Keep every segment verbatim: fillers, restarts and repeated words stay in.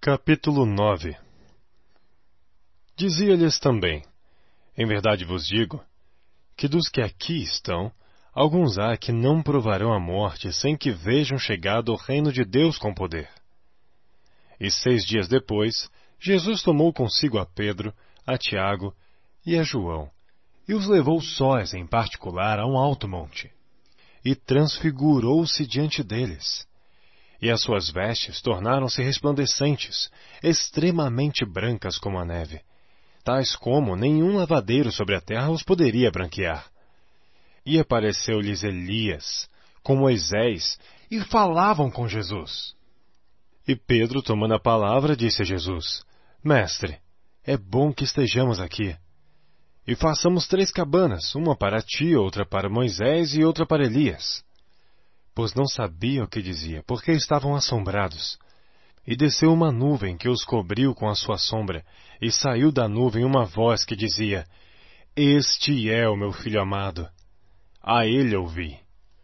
Capítulo nove. Dizia-lhes também: Em verdade vos digo, que dos que aqui estão, alguns há que não provarão a morte sem que vejam chegado o reino de Deus com poder. E seis dias depois, Jesus tomou consigo a Pedro, a Tiago e a João, e os levou sós em particular a um alto monte, e transfigurou-se diante deles. E as suas vestes tornaram-se resplandecentes, extremamente brancas como a neve, tais como nenhum lavadeiro sobre a terra os poderia branquear. E apareceu-lhes Elias, com Moisés, e falavam com Jesus. E Pedro, tomando a palavra, disse a Jesus: Mestre, é bom que estejamos aqui. E façamos três cabanas, uma para ti, outra para Moisés e outra para Elias. Pois não sabiam o que dizia, porque estavam assombrados. E desceu uma nuvem que os cobriu com a sua sombra, e saiu da nuvem uma voz que dizia: Este é o meu filho amado. A ele ouvi.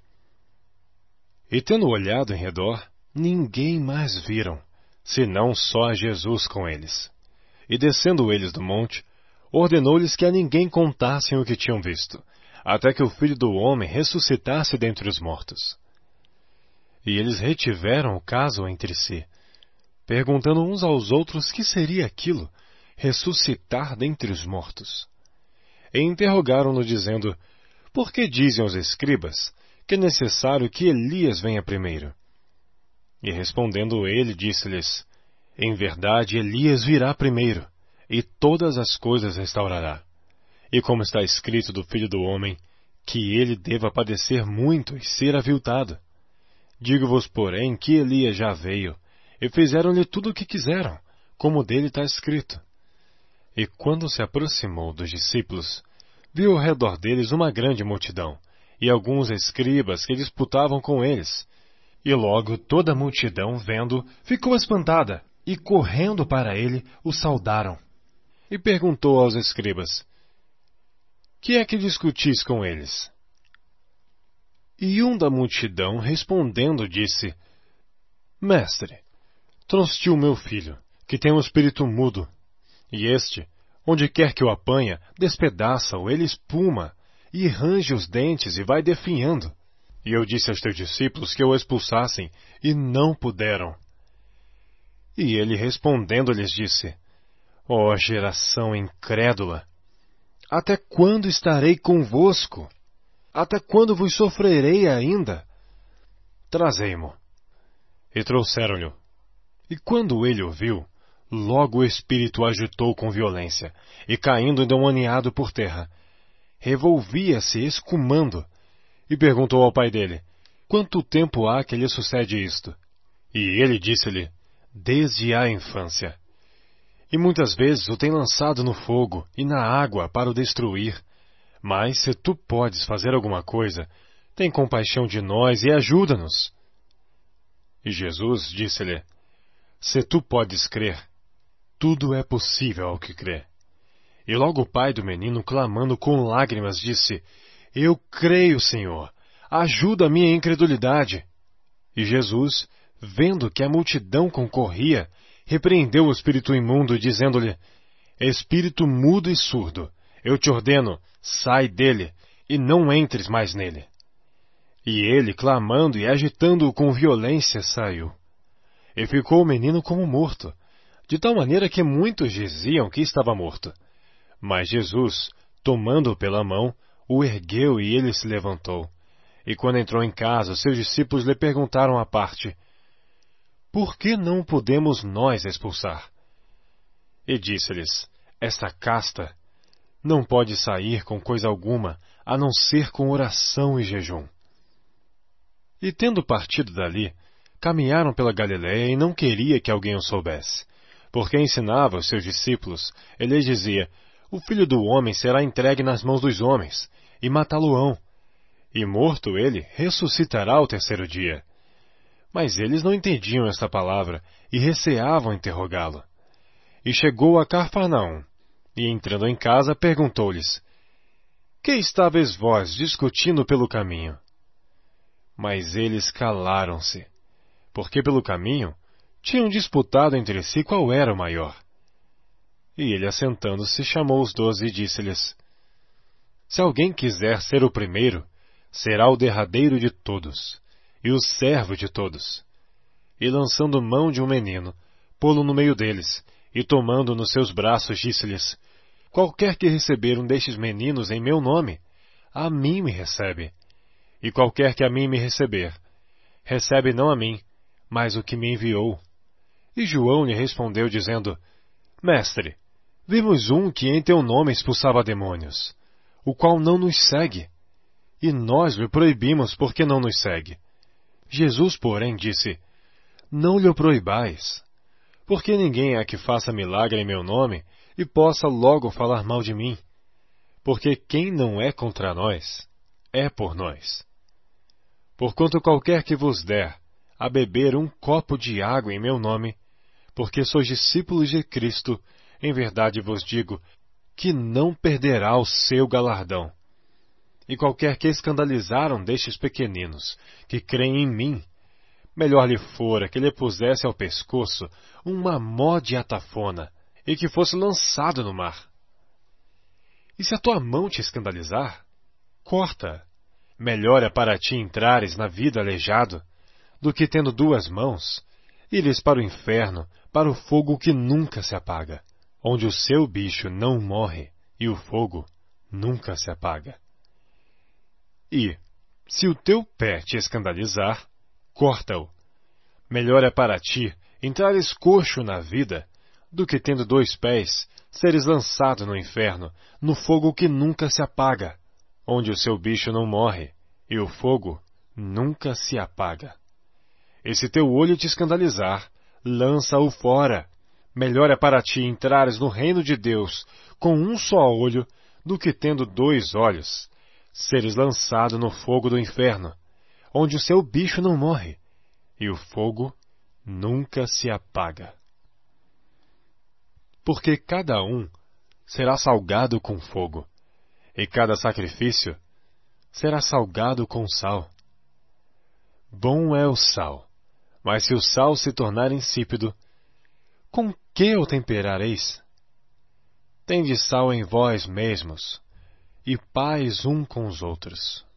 E tendo olhado em redor, ninguém mais viram, senão só a Jesus com eles. E descendo eles do monte, ordenou-lhes que a ninguém contassem o que tinham visto, até que o Filho do Homem ressuscitasse dentre os mortos. E eles retiveram o caso entre si, perguntando uns aos outros que seria aquilo, ressuscitar dentre os mortos. E interrogaram-no, dizendo: Por que dizem os escribas que é necessário que Elias venha primeiro? E respondendo ele, disse-lhes: Em verdade, Elias virá primeiro, e todas as coisas restaurará. E como está escrito do Filho do Homem, que ele deva padecer muito e ser aviltado. Digo-vos, porém, que Elias já veio, e fizeram-lhe tudo o que quiseram, como dele está escrito. E quando se aproximou dos discípulos, viu ao redor deles uma grande multidão, e alguns escribas que disputavam com eles. E logo toda a multidão, vendo, ficou espantada, e correndo para ele, o saudaram. E perguntou aos escribas: Que é que discutis com eles? E um da multidão, respondendo, disse: Mestre, trouxe-te o meu filho, que tem um espírito mudo, e este, onde quer que o apanha, despedaça-o, ele espuma, e range os dentes e vai definhando. E eu disse aos teus discípulos que o expulsassem, e não puderam. E ele respondendo lhes disse: Ó geração incrédula, até quando estarei convosco? Até quando vos sofrerei ainda? Trazei-mo. E trouxeram-lhe. E quando ele o viu, logo o espírito o agitou com violência, e caindo endemoniado por terra, revolvia-se escumando, e perguntou ao pai dele: Quanto tempo há que lhe sucede isto? E ele disse-lhe: Desde a infância. E muitas vezes o tem lançado no fogo e na água para o destruir. Mas, se tu podes fazer alguma coisa, tem compaixão de nós e ajuda-nos. E Jesus disse-lhe: Se tu podes crer, tudo é possível ao que crê. E logo o pai do menino, clamando com lágrimas, disse: Eu creio, Senhor, ajuda a minha incredulidade. E Jesus, vendo que a multidão concorria, repreendeu o espírito imundo, dizendo-lhe: Espírito mudo e surdo, eu te ordeno, sai dele, e não entres mais nele. E ele, clamando e agitando-o com violência, saiu. E ficou o menino como morto, de tal maneira que muitos diziam que estava morto. Mas Jesus, tomando-o pela mão, o ergueu e ele se levantou. E quando entrou em casa, seus discípulos lhe perguntaram à parte: Por que não podemos nós expulsar? E disse-lhes: Esta casta não pode sair com coisa alguma, a não ser com oração e jejum. E tendo partido dali, caminharam pela Galiléia e não queria que alguém o soubesse, porque ensinava os seus discípulos, e lhes dizia: O Filho do Homem será entregue nas mãos dos homens, e matá-lo-ão. E morto ele, ressuscitará ao terceiro dia. Mas eles não entendiam esta palavra, e receavam interrogá-lo. E chegou a Cafarnaum, e entrando em casa, perguntou-lhes: Que estáveis vós discutindo pelo caminho? Mas eles calaram-se, porque pelo caminho tinham disputado entre si qual era o maior. E ele, assentando-se, chamou os doze e disse-lhes: Se alguém quiser ser o primeiro, será o derradeiro de todos, e o servo de todos. E lançando mão de um menino, pô-lo no meio deles, e tomando nos seus braços, disse-lhes: Qualquer que receber um destes meninos em meu nome, a mim me recebe. E qualquer que a mim me receber, recebe não a mim, mas o que me enviou. E João lhe respondeu, dizendo: Mestre, vimos um que em teu nome expulsava demônios, o qual não nos segue. E nós lhe proibimos porque não nos segue. Jesus, porém, disse: Não lhe proibais, porque ninguém há que faça milagre em meu nome e possa logo falar mal de mim. Porque quem não é contra nós, é por nós. Porquanto qualquer que vos der a beber um copo de água em meu nome, porque sois discípulos de Cristo, em verdade vos digo, que não perderá o seu galardão. E qualquer que escandalizar um destes pequeninos, que creem em mim, melhor lhe fora que lhe pusesse ao pescoço uma mó de atafona, e que fosse lançado no mar. E se a tua mão te escandalizar, corta. Melhor é para ti entrares na vida aleijado, do que tendo duas mãos, ires para o inferno, para o fogo que nunca se apaga, onde o seu bicho não morre e o fogo nunca se apaga. E, se o teu pé te escandalizar, corta-o. Melhor é para ti entrares coxo na vida, do que tendo dois pés, seres lançado no inferno, no fogo que nunca se apaga, onde o seu bicho não morre e o fogo nunca se apaga. E se teu olho te escandalizar, lança-o fora. Melhor é para ti entrares no reino de Deus com um só olho, do que tendo dois olhos, seres lançado no fogo do inferno, onde o seu bicho não morre e o fogo nunca se apaga. Porque cada um será salgado com fogo, e cada sacrifício será salgado com sal. Bom é o sal, mas se o sal se tornar insípido, com que o temperareis? Tende sal em vós mesmos, e paz um com os outros.